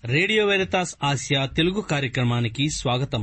Radio Veritas Asia Telugu కార్యక్రమానికి స్వాగతం.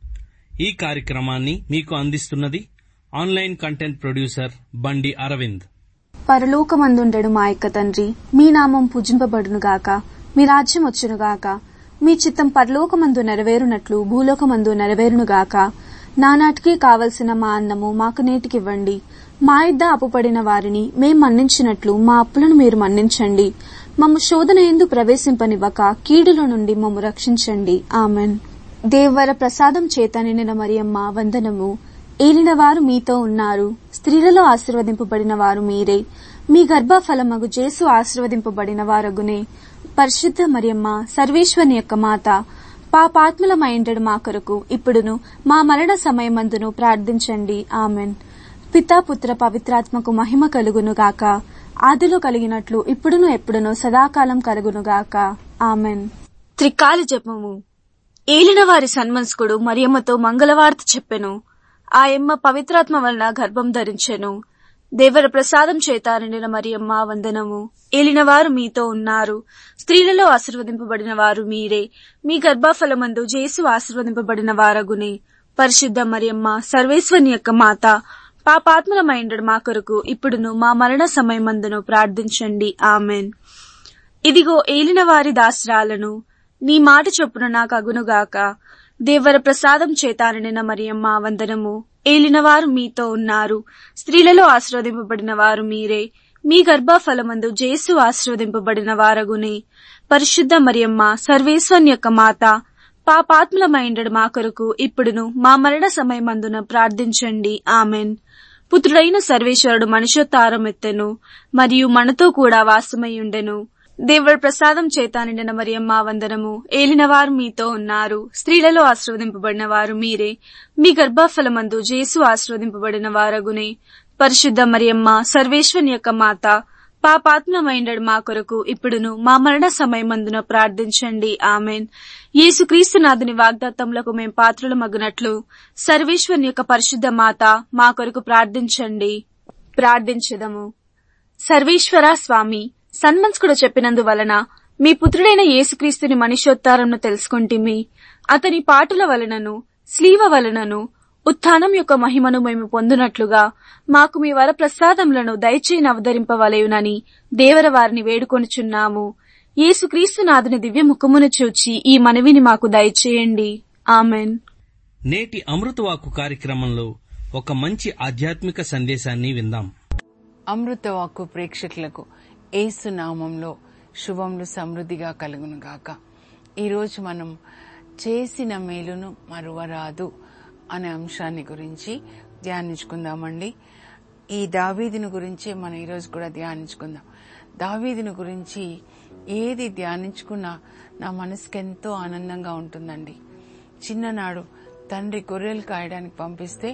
ఈ కార్యక్రమాన్ని మీకు అందిస్తున్నది ఆన్లైన్ కంటెంట్ ప్రొడ్యూసర్ బండి అరవింద్. పరలోకమందుండెడు మా యొక్క తండ్రి, మీ నామం పూజింపబడునుగాక, మీ రాజ్యం వచ్చునుగాక, మీ చిత్తం పరలోకమందు నెరవేరునట్లు భూలోకమందు నెరవేరునుగాక. నానాటికి కావలసిన మా అన్నము మాకు నేటికివ్వండి. మా యొద్ద అప్పుపడిన వారిని మేం మన్నించినట్లు మా అప్పులను మీరు మన్నించండి. మమ్ము శోధన యందు ప్రవేశింపనివ్వక కీడులో నుండి మమ్ము రక్షించండి. ఆమెన్. దేవర ప్రసాదం చేత నిండిన మరియమ్మ వందనము. ఏలినవారు మీతో ఉన్నారు, స్త్రీలలో ఆశీర్వదింపబడిన వారు మీరే. మీ గర్భఫలమగు జేసు ఆశీర్వదింపబడిన వారగునే. పరిశుద్ధ మరియమ్మ, సర్వేశ్వరుని యొక్క మాత, పాపాత్ములమైండెడు మా కొరకు ఇప్పుడును మా మరణ సమయమందును ప్రార్థించండి. ఆమెన్. పితా పుత్ర పవిత్రాత్మకు మహిమ కలుగునుగాక, ఆదిలో కలిగినట్లు ఇప్పుడును ఎప్పుడును సదాకాలం కలుగునుగాక. ఆమెన్. త్రికాల జపము. ఏలినవారి సన్మనస్కుడు మరియమ్మతో మంగళవార్త చెప్పెను. ఆయమ్మ పవిత్రాత్మ వలన గర్భం ధరించెను. దేవర ప్రసాదం చేత నిండిన మరియమ్మ వందనము. ఏలినవారు మీతో ఉన్నారు, స్త్రీలలో ఆశీర్వదింపబడిన వారు మీరే. మీ గర్భఫలమందు జేసు ఆశీర్వదింపబడిన వారగునే. పరిశుద్ధ మరియమ్మ, సర్వేశ్వరుని యొక్క మాత, పాపాత్ములమైండెడు మా కొరకు ఇప్పుడును మా మరణ సమయమందును ప్రార్థించండి. ఆమెన్. ఇదిగో ఏలినవారి దాసరాలను, నీ మాట చొప్పున నాకు అగునుగాక. దేవర ప్రసాదం చేత నిండిన మరియమ్మ వందనము. ఏలినవారు మీతో ఉన్నారు, స్త్రీలలో ఆశీర్వదింపబడిన వారు మీరే. మీ గర్భఫలమందు జేసు ఆశీర్వదింపబడిన వారగునే. పరిశుద్ధ మరియమ్మ, సర్వేశ్వరుని యొక్క మాత, పాపాత్ములమైండెడు మా కొరకు ఇప్పుడును మా మరణ సమయమందున ప్రార్థించండి. ఆమెన్. పుత్రుడైన సర్వేశ్వరుడు మనుష్యోత్తారం ఎత్తెను, మరియు మనతో కూడా వాసమయ్యుండెను. దేవుడి ప్రసాదం చేత నిండిన మరియమ్మ వందనము. ఏలినవారు మీతో ఉన్నారు, స్త్రీలలో ఆశీర్వదింపబడిన వారు మీరే. మీ గర్భఫలమందు జేసు ఆశీర్వదింపబడిన వారగునే. పరిశుద్ధ మరియమ్మ, సర్వేశ్వరుని యొక్క మాత, పాపాత్ములమైండెడు మా కొరకు ఇప్పుడును మా మరణ సమయమందున ప్రార్థించండి. ఆమెన్. యేసుక్రీస్తునాథుని వాగ్దాత్తములకు మేం పాత్రులమగునట్లు సర్వేశ్వరుని యొక్క పరిశుద్ధ మాత మా కొరకు ప్రార్థించండి. ప్రార్థించెదము. సర్వేశ్వర స్వామి, సన్మనస్కుడు చెప్పినందువలన మీ పుత్రుడైన యేసుక్రీస్తుని మనుష్యోత్తారంను తెలుసుకుంటిమి. అతని పాటుల వలనను స్లీవ వలనను ఉత్థానం యొక్క మహిమను మేము పొందునట్లుగా మాకు మీ వర ప్రసాదములను దయచేయని అవతరింపవలయునని దేవర వారిని వేడుకొనుచున్నాము. యేసుక్రీస్తునాథుని దివ్య ముఖమును చూచి ఈ మనవిని మాకు దయచేయండి. ఆమెన్. నేటి అమృతవాక్కు కార్యక్రమంలో ఒక మంచి ఆధ్యాత్మిక సందేశాన్ని విందాం. అమృతవాక్కు ప్రేక్షకులకు యేసు నామంలో శుభములు సమృద్ధిగా కలుగునుగాక. ఈరోజు మనం చేసిన మేలును మరువరాదు అనే అంశాన్ని గురించి ధ్యానించుకుందామండి. ఈ దావీదుని గురించి మనం ఈరోజు కూడా ధ్యానించుకుందాం. దావీదుని గురించి ఏది ధ్యానించుకున్నా నా మనసుకి ఎంతో ఆనందంగా ఉంటుందండి. చిన్ననాడు తండ్రి గొర్రెలు కాయడానికి పంపిస్తే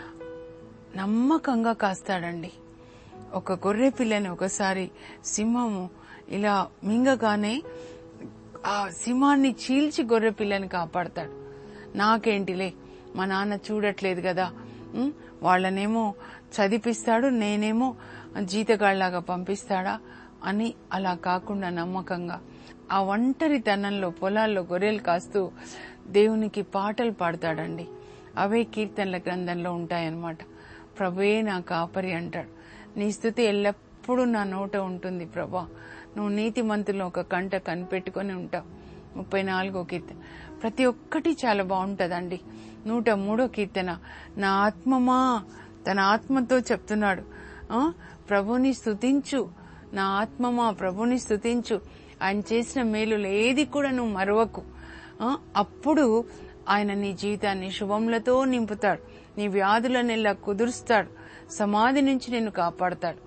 నమ్మకంగా కాస్తాడండి. ఒక గొర్రె పిల్లని ఒకసారి సింహము ఇలా మింగగానే ఆ సింహాన్ని చీల్చి గొర్రె పిల్లని కాపాడతాడు. నాకేంటిలే, మా నాన్న చూడట్లేదు కదా, వాళ్ళనేమో చదివిస్తాడు, నేనేమో జీతగాళ్లాగా పంపిస్తాడా అని అలా కాకుండా నమ్మకంగా ఆ ఒంటరితనంలో పొలాల్లో గొర్రెలు కాస్తూ దేవునికి పాటలు పాడతాడండి. అవే కీర్తనల గ్రంథంలో ఉంటాయన్నమాట. ప్రభువే నా కాపరి అంటాడు. నీ స్తుతి ఎల్లప్పుడూ నా నోట ఉంటుంది ప్రభా, నువ్వు నీతిమంతులను ఒక కంట కనిపెట్టుకుని ఉంటావు. 34వ కీర్తన ప్రతి ఒక్కటి చాలా బాగుంటదండి. 103వ కీర్తన, నా ఆత్మమా, తన ఆత్మతో చెప్తున్నాడు, ప్రభుని స్తుతించు, నా ఆత్మమా ప్రభుని స్తుతించు, ఆయన చేసిన మేలులు ఏది కూడా నువ్వు మరవకు. అప్పుడు ఆయన నీ జీవితాన్ని శుభములతో నింపుతాడు, నీ వ్యాధులనెల్లా కుదురుస్తాడు, సమాధి నుంచి నిన్ను కాపాడతాడు.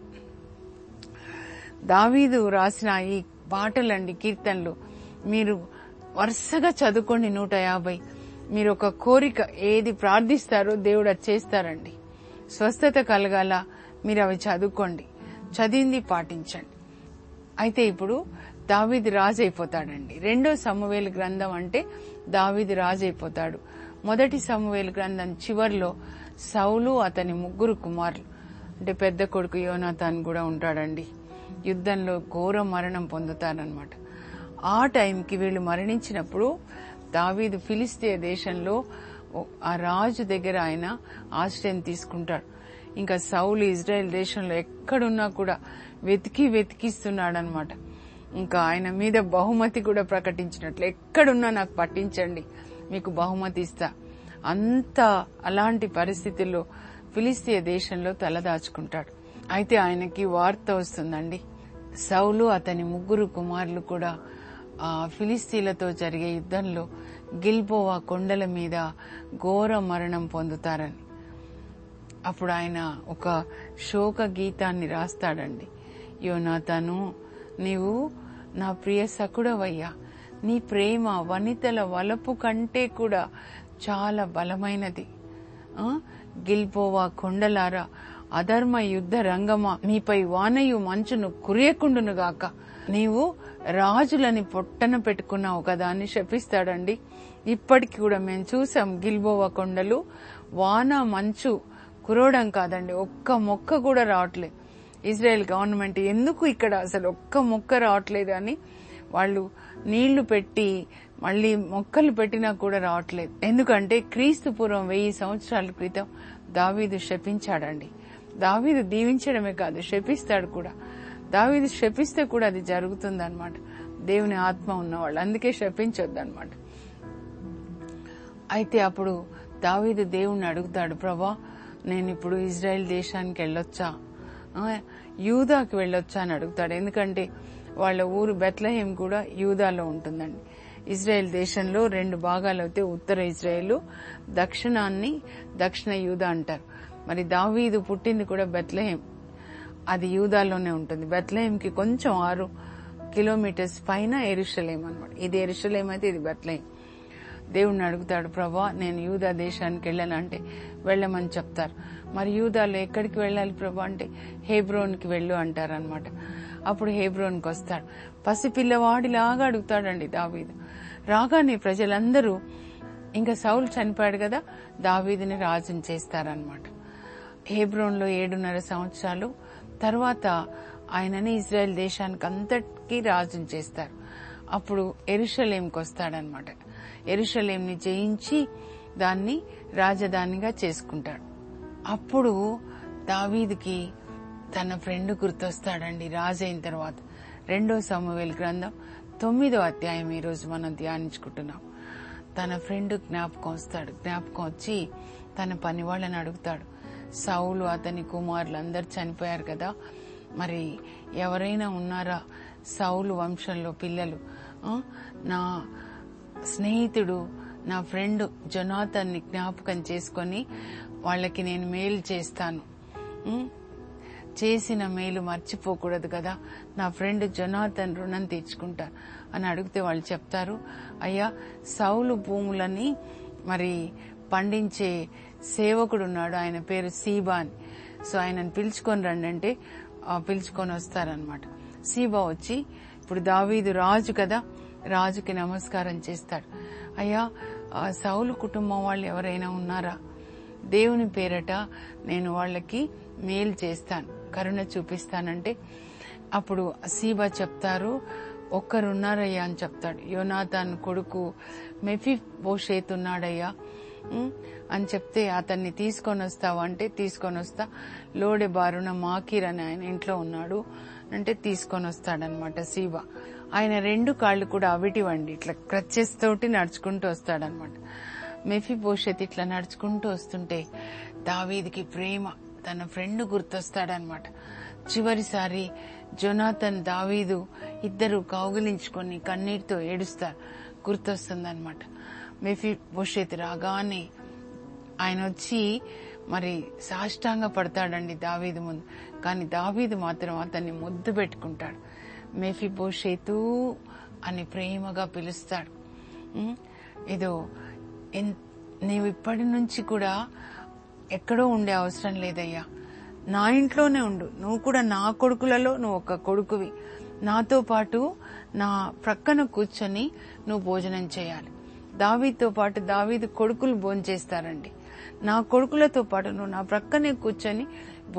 దావీదు రాసిన ఈ పాటలండి, కీర్తనలు మీరు వరుసగా చదువుకోండి. 150 మీరు ఒక కోరిక ఏది ప్రార్థిస్తారో దేవుడు అది చేస్తారండి. స్వస్థత కలగాల, మీరు అవి చదువుకోండి, చదివింది పాటించండి. అయితే ఇప్పుడు దావీదు రాజు అయిపోతాడండి. 2వ సమూయేలు గ్రంథం అంటే దావీదు రాజు అయిపోతాడు. 1 సమూయేలు గ్రంథం చివర్లో సౌలు అతని 3 కుమారులు అంటే పెద్ద కొడుకు యోనాతాన్ కూడా ఉంటాడండి. యుద్ధంలో ఘోర మరణం పొందుతారనమాట. ఆ టైంకి వీళ్ళు మరణించినప్పుడు దావీదు ఫిలిష్తీయ దేశంలో ఆ రాజు దగ్గర ఆయన ఆశ్రయం తీసుకుంటాడు. ఇంకా సౌలు ఇజ్రాయెల్ దేశంలో ఎక్కడున్నా కూడా వెతికిస్తున్నాడనమాట. ఇంకా ఆయన మీద బహుమతి కూడా ప్రకటించినట్లు, ఎక్కడున్నా నాకు పట్టించండి, మీకు బహుమతి ఇస్తా. అలాంటి పరిస్థితుల్లో ఫిలిష్తీయ దేశంలో తలదాచుకుంటాడు. అయితే ఆయనకి వార్త వస్తుందండి, సౌలు అతని 3 కుమారులు కూడా ఫిలిస్తీన్లతో జరిగే యుద్ధంలో గిల్బోవా కొండల మీద ఘోర మరణం పొందుతారని. అప్పుడు ఆయన ఒక శోక గీతాన్ని రాస్తాడండి. యోనాతాను, నీవు నా ప్రియ సకుడవయ్యా, నీ ప్రేమ వనితల వలపు కంటే కూడా చాలా బలమైనది. గిల్బోవా కొండలారా, అధర్మ యుద్ధ రంగమా, మీపై వానయు మంచును కురియకుండునుగాక. నీవు రాజులని పొట్టన పెట్టుకున్న ఒకదాన్ని శపిస్తాడండి. ఇప్పటికి కూడా మేము చూసాం గిల్బోవా కొండలు వాన మంచు కురవడం కాదండి, ఒక్క మొక్క కూడా రావట్లేదు. ఇజ్రాయెల్ గవర్నమెంట్ ఎందుకు ఇక్కడ అసలు ఒక్క మొక్క రావట్లేదు అని వాళ్ళు నీళ్లు పెట్టి మళ్లీ మొక్కలు పెట్టినా కూడా రావట్లేదు. ఎందుకంటే క్రీస్తు పూర్వం 1000 సంవత్సరాల క్రితం దావీదు శపించాడండి. దావీదు దీవించడమే కాదు, శపిస్తాడు కూడా. దావీదు శపిస్తే కూడా అది జరుగుతుందన్నమాట, దేవుని ఆత్మ ఉన్నవాళ్ళు. అందుకే శపించొద్దన్నమాట. అయితే అప్పుడు దావీదు దేవుణ్ణి అడుగుతాడు, ప్రభా నేను ఇప్పుడు ఇజ్రాయెల్ దేశానికి వెళ్ళొచ్చా, యూదాకి వెళ్ళొచ్చా అని అడుగుతాడు. ఎందుకంటే వాళ్ళ ఊరు బెత్లెహేం కూడా యూదాలో ఉంటుందండి. ఇజ్రాయెల్ దేశంలో 2 భాగాలు అయితే ఉత్తర ఇజ్రాయెల్, దక్షిణ యూదా అంటారు. మరి దావీదు పుట్టింది కూడా బెత్లెహేం, అది యూదాలోనే ఉంటుంది. బెత్లెహేంకి కొంచెం 6 కిలోమీటర్స్ పైన యెరూషలేం అన్నమాట. ఇది యెరూషలేం అయితే ఇది బెత్లెహేం. దేవుణ్ణి అడుగుతాడు, ప్రభా నేను యూదా దేశానికి వెళ్ళానంటే వెళ్ళమని చెప్తారు. మరి యూదాలో ఎక్కడికి వెళ్ళాలి ప్రభా అంటే హెబ్రోన్కి వెళ్ళు అంటారనమాట. అప్పుడు హెబ్రోన్కి వస్తాడు. పసిపిల్లవాడిలాగా అడుగుతాడండి దావీదు. రాగానే ప్రజలందరూ, ఇంకా సౌలు చనిపోయాడు కదా, దావీదుని రాజుని చేస్తారనమాట. హెబ్రోన్లో 7.5 సంవత్సరాలు తర్వాత ఆయనని ఇజ్రాయెల్ దేశానికి అంతటికీ రాజుని చేస్తారు. అప్పుడు యెరూషలేంకి వస్తాడనమాట. యెరూషలేంని జయించి దాన్ని రాజధానిగా చేసుకుంటాడు. అప్పుడు దావీదుకి తన ఫ్రెండ్ గుర్తొస్తాడండి రాజు అయిన తర్వాత. 2 సమూయేలు గ్రంథం 9వ అధ్యాయం ఈరోజు మనం ధ్యానించుకుంటున్నాం. తన ఫ్రెండ్ జ్ఞాపకం వచ్చి తన పని వాళ్ళని అడుగుతాడు, సౌలు అతని కుమారులు అందరు చనిపోయారు కదా, మరి ఎవరైనా ఉన్నారా సౌలు వంశంలో పిల్లలు? నా స్నేహితుడు నా ఫ్రెండ్ జొనాథన్ని జ్ఞాపకం చేసుకొని వాళ్ళకి నేను మేలు చేస్తాను, చేసిన మేలు మర్చిపోకూడదు కదా, నా ఫ్రెండ్ జొనాథన్ రుణం తీర్చుకుంటా అని అడిగితే వాళ్ళు చెప్తారు, అయ్యా సౌలు భూములని మరి పండించే సేవకుడు ఉన్నాడు, ఆయన పేరు సీబా అని. సో ఆయనను పిలుచుకొని రండి అంటే పిలుచుకొని వస్తారనమాట. సీబా వచ్చి ఇప్పుడు దావీదు రాజు కదా, రాజుకి నమస్కారం చేస్తాడు. అయ్యా సౌలు కుటుంబం వాళ్ళు ఎవరైనా ఉన్నారా? దేవుని పేరట నేను వాళ్ళకి మేలు చేస్తాను, కరుణ చూపిస్తానంటే అప్పుడు సీబా చెప్తారు, ఒక్కరున్నారయ్యా అని చెప్తాడు. యోనాతాన్ కొడుకు మెఫీబోషేతు ఉన్నాడయ్యా అని చెప్తే అతన్ని తీసుకొని వస్తావా అంటే తీసుకొని వస్తా, లోడె బారున మాకీర్ అని ఆయన ఇంట్లో ఉన్నాడు అంటే తీసుకొని వస్తాడనమాట సీబా. ఆయన 2 కాళ్లు కూడా అవిటివండి, ఇట్లా క్రచెస్ తోటి నడుచుకుంటూ వస్తాడనమాట. మెఫీబోషెత్ ఇట్లా నడుచుకుంటూ వస్తుంటే దావీదుకి ప్రేమ, తన ఫ్రెండ్ గుర్తొస్తాడనమాట. చివరిసారి జొనాథన్ దావీదు ఇద్దరు కౌగిలించుకొని కన్నీటితో ఏడుస్తారు, గుర్తొస్తుందనమాట. మెఫీబోషెత్ రాగానే ఆయన వచ్చి మరి సాష్టాంగ పడతాడండి దావీదు ముందు. కానీ దావీదు మాత్రం అతన్ని ముద్దు పెట్టుకుంటాడు, మెఫీబోషెతు అని ప్రేమగా పిలుస్తాడు. ఏదో నీవు ఇప్పటి నుంచి కూడా ఎక్కడో ఉండే అవసరం లేదయ్యా, నా ఇంట్లోనే ఉండు, నువ్వు కూడా నా కొడుకులలో నువ్వు ఒక కొడుకువి, నాతో పాటు నా ప్రక్కన కూర్చొని నువ్వు భోజనం చేయాలి. దావీదుతో పాటు దావీదు కొడుకులు భోంచేస్తారండి, నా కొడుకులతో పాటు నువ్వు నా ప్రక్కనే కూర్చొని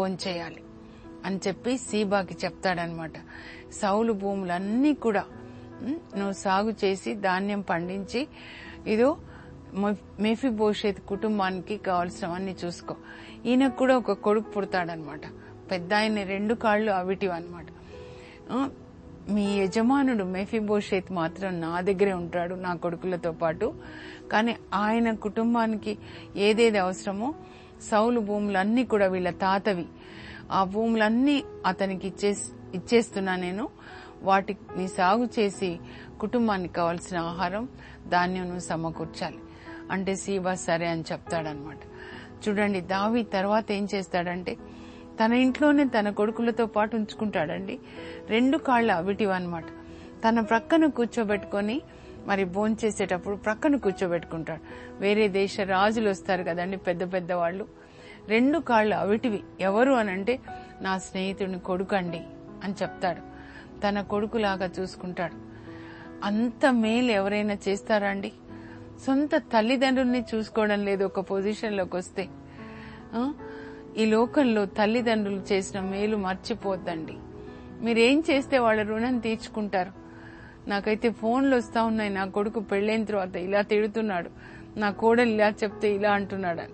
భోంచేయాలి అని చెప్పి సీబాకి చెప్తాడనమాట. సౌలు భూములన్నీ కూడా నువ్వు సాగు చేసి ధాన్యం పండించి ఇదో మెఫీబోషెత్ కుటుంబానికి కావాల్సినవన్నీ చూసుకో. ఈయనకు కూడా ఒక కొడుకు పుడతాడనమాట. పెద్ద ఆయన 2 కాళ్ళు అవిటివన్నమాట. మీ యజమానుడు మెఫీబోషెత్ మాత్రం నా దగ్గరే ఉంటాడు నా కొడుకులతో పాటు. కానీ ఆయన కుటుంబానికి ఏదేది అవసరమో సౌలు భూములన్నీ కూడా వీళ్ళ తాతవి, ఆ భూములన్నీ అతనికి ఇచ్చేస్తున్నా నేను. వాటిని సాగు చేసి కుటుంబానికి కావాల్సిన ఆహారం ధాన్యం సమకూర్చాలి అంటే సీబా సరే అని చెప్తాడనమాట. చూడండి, దావీదు తర్వాత ఏం చేస్తాడంటే తన ఇంట్లోనే తన కొడుకులతో పాటు ఉంచుకుంటాడండి. 2 కాళ్ళ అవిటివన్నమాట. తన ప్రక్కన కూర్చోబెట్టుకొని మరి భోంచేసేటప్పుడు ప్రక్కన కూర్చోబెట్టుకుంటాడు. వేరే దేశ రాజులు వస్తారు కదండి, పెద్ద పెద్ద వాళ్ళు. 2 కాళ్ళు అవిటివి. ఎవరు అనంటే నా స్నేహితుడిని కొడుకండి అని చెప్తాడు. తన కొడుకులాగా చూసుకుంటాడు. అంత మేలు ఎవరైనా చేస్తారా అండి? సొంత తల్లిదండ్రుల్ని చూసుకోవడం లేదు ఒక పొజిషన్లోకి వస్తే. ఈ లోకంలో తల్లిదండ్రులు చేసిన మేలు మర్చిపోద్దండి. మీరేం చేస్తే వాళ్ళ రుణం తీర్చుకుంటారు? నాకైతే ఫోన్లు వస్తా ఉన్నాయి, నా కొడుకు పెళ్ళైన తర్వాత ఇలా తిడుతున్నాడు, నా కోడలు ఇలా చెప్తే ఇలా అంటున్నాడు.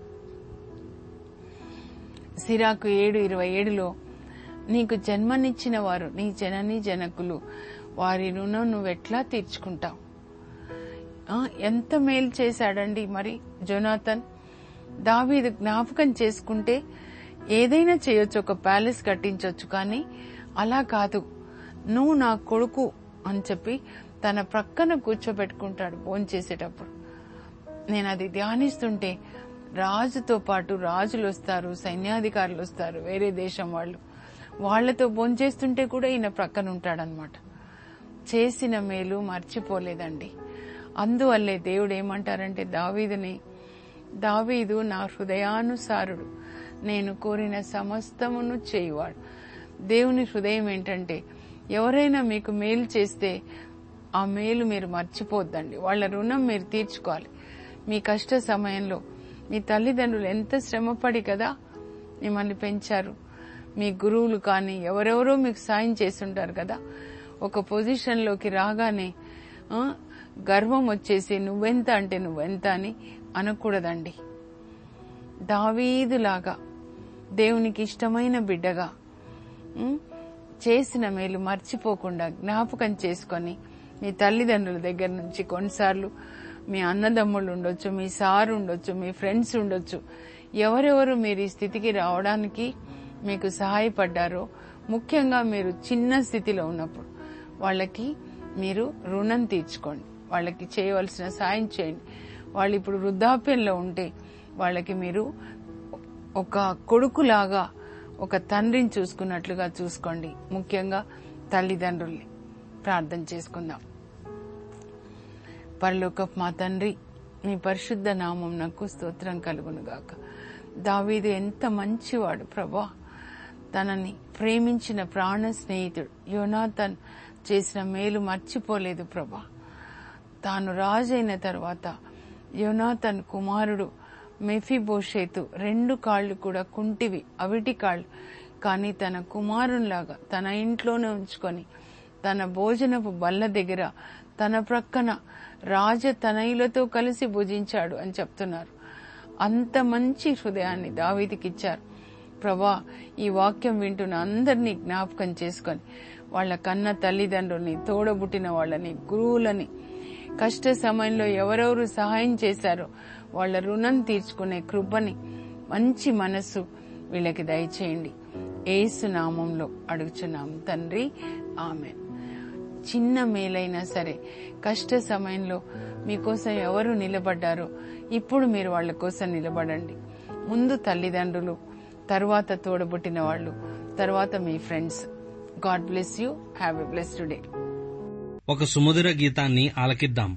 సిరాకు 7:27లో నీకు జన్మనిచ్చిన వారు నీ జనని జనకులు, వారి రుణం నువ్వెట్లా తీర్చుకుంటావు? ఎంత మేలు చేశాడండి మరి జోనాథన్. దావీదు జ్ఞాపకం చేసుకుంటే ఏదైనా చేయొచ్చు, ఒక ప్యాలెస్ కట్టించొచ్చు. కానీ అలా కాదు, నువ్వు నా కొడుకు అని చెప్పి తన ప్రక్కన కూర్చోబెట్టుకుంటాడు భోంచేసేటప్పుడు. నేను అది ధ్యానిస్తుంటే రాజుతో పాటు రాజులు వస్తారు, సైన్యాధికారులు వస్తారు, వేరే దేశం వాళ్ళు, వాళ్లతో భోంచేస్తుంటే కూడా ఈయన ప్రక్కన ఉంటాడనమాట. చేసిన మేలు మర్చిపోలేదండి. అందువల్లే దేవుడు ఏమంటారంటే దావీదు నా హృదయానుసారుడు, నేను కోరిన సమస్తమును చేయువాడు. దేవుని హృదయం ఏంటంటే ఎవరైనా మీకు మేలు చేస్తే ఆ మేలు మీరు మర్చిపోద్దండి. వాళ్ళ రుణం మీరు తీర్చుకోవాలి. మీ కష్ట సమయంలో మీ తల్లిదండ్రులు ఎంత శ్రమపడి కదా మిమ్మల్ని పెంచారు. మీ గురువులు కానీ ఎవరెవరో మీకు సాయం చేస్తుంటారు కదా. ఒక పొజిషన్లోకి రాగానే గర్వం వచ్చేసి నువ్వెంత అంటే నువ్వెంత అని అనకూడదండి. దావీదులాగా దేవునికి ఇష్టమైన బిడ్డగా చేసిన మేలు మర్చిపోకుండా జ్ఞాపకం చేసుకొని మీ తల్లిదండ్రుల దగ్గర నుంచి కొన్నిసార్లు మీ అన్నదమ్ముళ్ళు ఉండొచ్చు, మీ సారు ఉండొచ్చు, మీ ఫ్రెండ్స్ ఉండొచ్చు, ఎవరెవరు మీరు ఈ స్థితికి రావడానికి మీకు సహాయపడ్డారో, ముఖ్యంగా మీరు చిన్న స్థితిలో ఉన్నప్పుడు వాళ్ళకి మీరు రుణం తీర్చుకోండి. వాళ్ళకి చేయవలసిన సాయం చేయండి. వాళ్ళు ఇప్పుడు వృద్ధాప్యంలో ఉంటే వాళ్ళకి మీరు ఒక కొడుకులాగా ఒక తండ్రిని చూసుకున్నట్లుగా చూసుకోండి. ముఖ్యంగా తల్లిదండ్రుల్ని. ప్రార్థన చేసుకుందాం. పరలోకపు మా తండ్రి, మీ పరిశుద్ధ నామం నాకు స్తోత్రం కలుగునుగాక. దావీదు ఎంత మంచివాడు ప్రభా. తనని ప్రేమించిన ప్రాణ స్నేహితుడు యోనాథన్ చేసిన మేలు మర్చిపోలేదు ప్రభా. తాను రాజైన తర్వాత యోనాథన్ కుమారుడు మెఫీబోషెతు 2 కాళ్లు కూడా కుంటివి, అవిటి కాళ్లు. కానీ తన కుమారునిలాగా తన ఇంట్లోనే ఉంచుకొని తన భోజనపు బల్ల దగ్గర తన ప్రక్కన రాజతనయులతో కలిసి భుజించాడు అని చెప్తున్నారు. అంత మంచి హృదయాన్ని దావీదుకిచ్చారు ప్రభా. ఈ వాక్యం వింటున్న అందరినీ జ్ఞాపకం చేసుకొని వాళ్ళ కన్న తల్లిదండ్రుల్ని, తోడబుట్టిన వాళ్ళని, గురువులని, కష్ట సమయంలో ఎవరెవరు సహాయం చేశారో వాళ్ళ రుణం తీర్చుకునే కృపని, మంచి మనస్సు వీళ్ళకి దయచేయండి. యేసు నామంలో అడుగుచున్నాం తండ్రి, ఆమేన్. చిన్న మేలైనా సరే కష్ట సమయంలో మీకోసం ఎవరు నిలబడ్డారో ఇప్పుడు మీరు వాళ్ళ కోసం నిలబడండి. ముందు తల్లిదండ్రులు, తర్వాత తోడబుట్టిన వాళ్ళు, తర్వాత మీ friends. God bless you. Have a blessed day. ఒక సుమధుర గీతాన్ని ఆలకిద్దాం.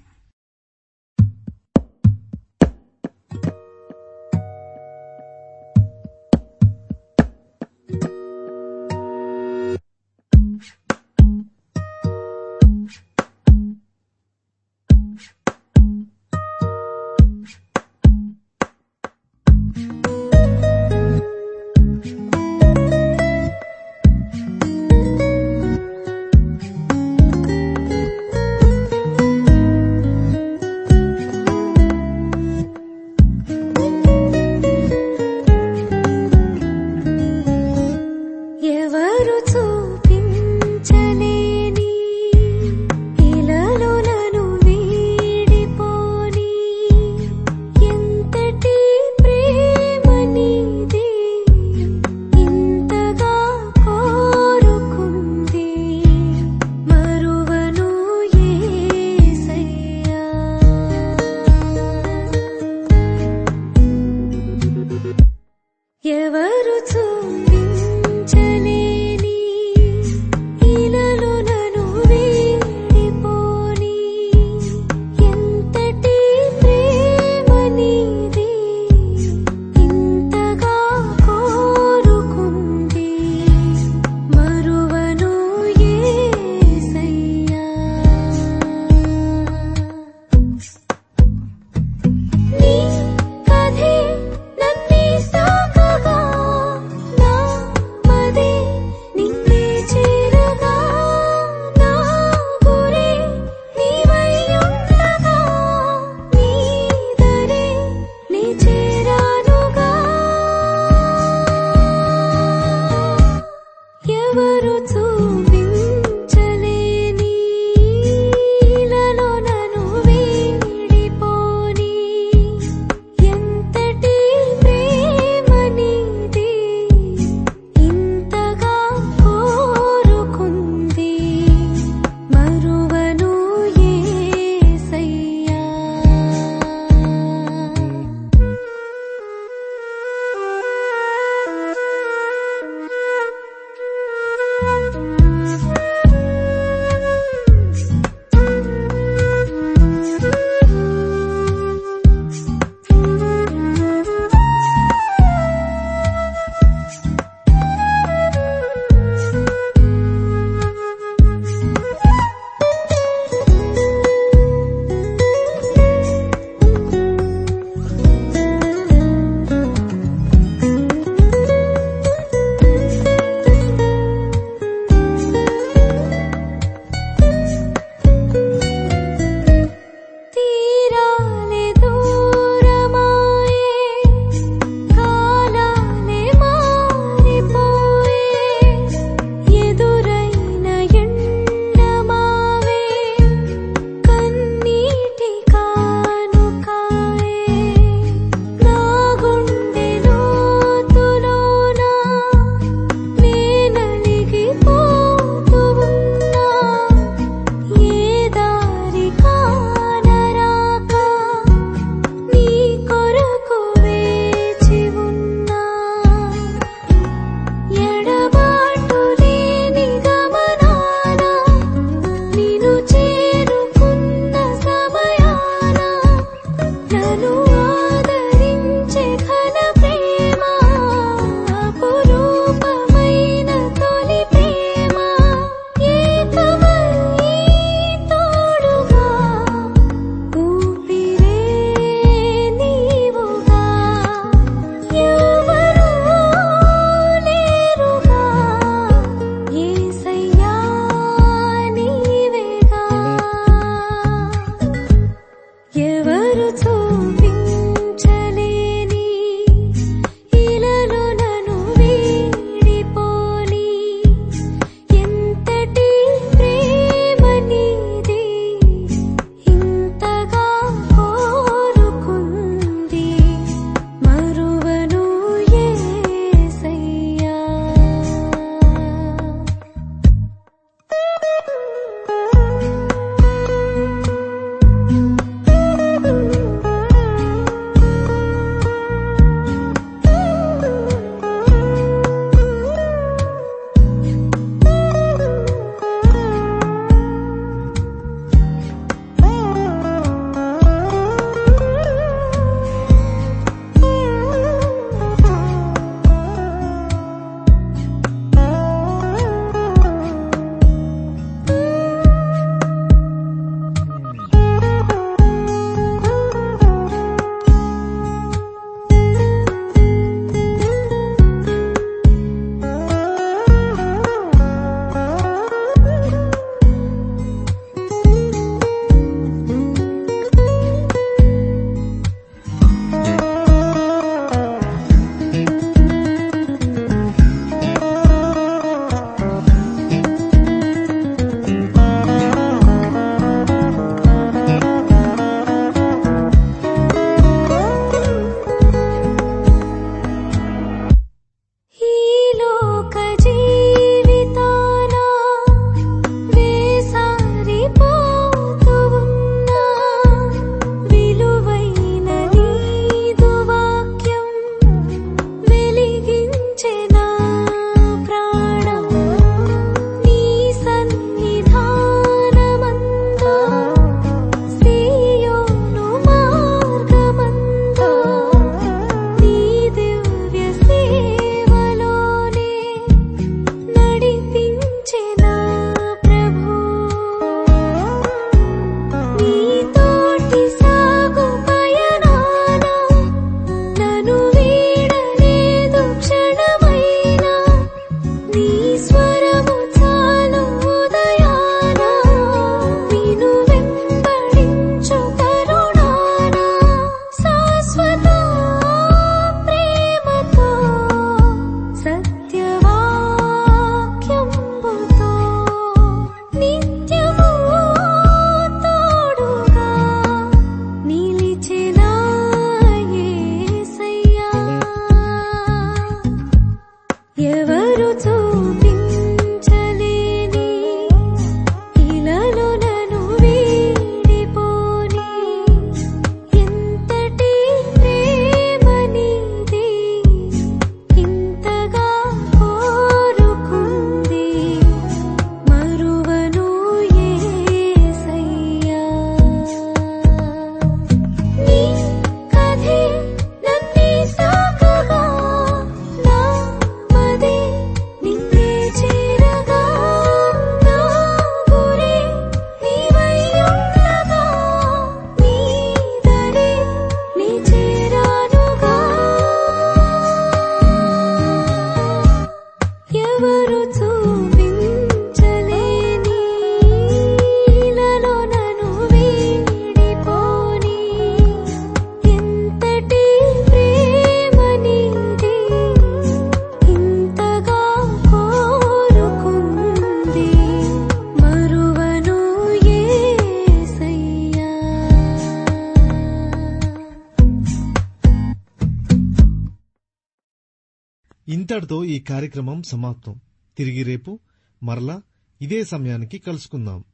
ఇంతటితో ఈ కార్యక్రమం సమాప్తం. తిరిగి రేపు మరలా ఇదే సమయానికి కలుసుకుందాం.